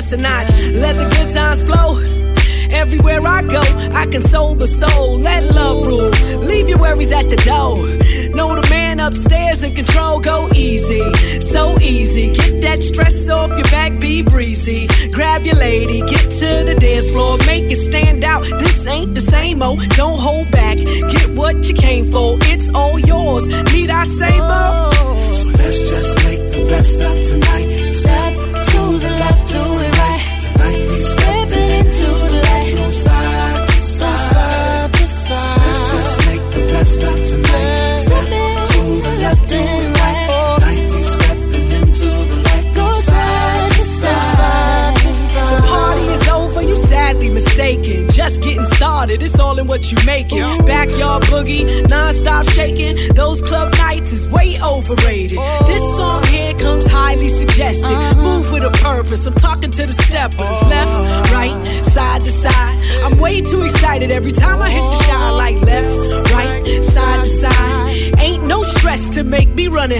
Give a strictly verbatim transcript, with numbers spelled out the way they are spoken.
pass a notch. Let the good times flow. Everywhere I go, I console the soul. Let love rule. Leave your worries at the door. Know the man upstairs in control. Go easy, so easy. Get that stress off your back, be breezy. Grab your lady, get to the dance floor. Make it stand out. This ain't the same, oh. Don't hold back. Get what you came for. It's all yours. Need I say more? So let's just make the best of tonight. Step to the left, do it right. Tonight we Stepping into the light. Go side to side. Side to side. So let's just make the best of tonight. Step to the left, do it right. Tonight we stepping into the light. Go side to side, to side. The party is over, you sadly mistaken. Just getting started, it's all in what you make it. Backyard boogie, non-stop shaking. Those club nights is way overrated. This song here comes highly suggested. Move with a purpose, I'm talking to the steppers. Left, right, side to side. I'm way too excited every time I hit the shot. Like left, right, side to side. Ain't no stress to make me running